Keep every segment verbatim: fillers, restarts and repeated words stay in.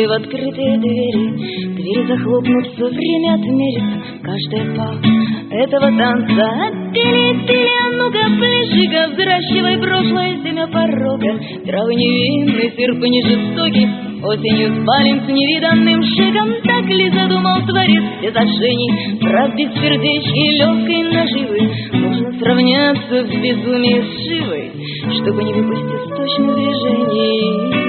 в открытые двери. Двери захлопнутся, время отмерит каждая па этого танца. Пили, пили, а ну-ка, ближе-ка, взращивай прошлое семя порога. Травы невинный, серп не жестокий, осенью спалим с невиданным шиком. Так ли задумал творец все сожжений? Прав бессердечьей легкой наживы нужно сравняться в безумии с Шивой, чтобы не выпустить точных движений.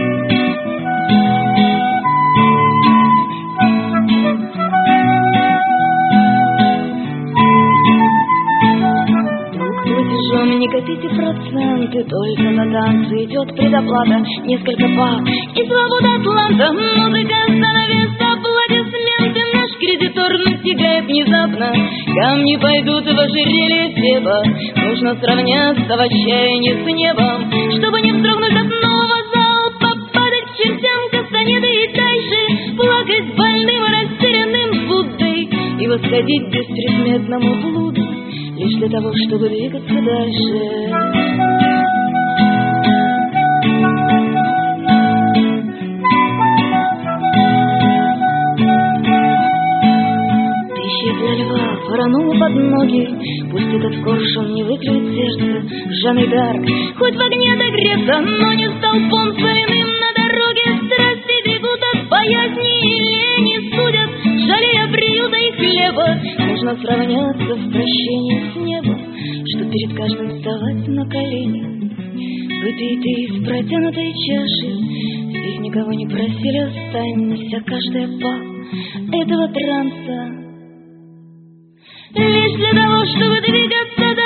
Не копите проценты, только на танцы идет предоплата. Несколько па и свобода Атланта. Музыка остановится, аплодисменты. Наш кредитор настигает внезапно. Камни пойдут в ожерелье Феба. Нужно сравняться в отчаянии с небом, чтобы не вздрогнуть от нового залпа, падать к чертям кастанеды и дальше плакать больным и растерянным Буддой и восходить беспредметному блуду лишь для того, чтобы двигаться дальше. Тысяча для льва ворону под ноги, пусть этот коршун не выклюет сердце. Жанны Дарк хоть в огне догреться, но не столпом соляным на дороге. Страсти бегут от боязни и лени, судят, жалея приюта и хлеба. Нужно сравняться в прощении с небом, чтоб перед каждым вставать на колени. Выпей ты из протянутой чаши, здесь никого не просили, останься каждая па этого транса лишь для того, чтобы двигаться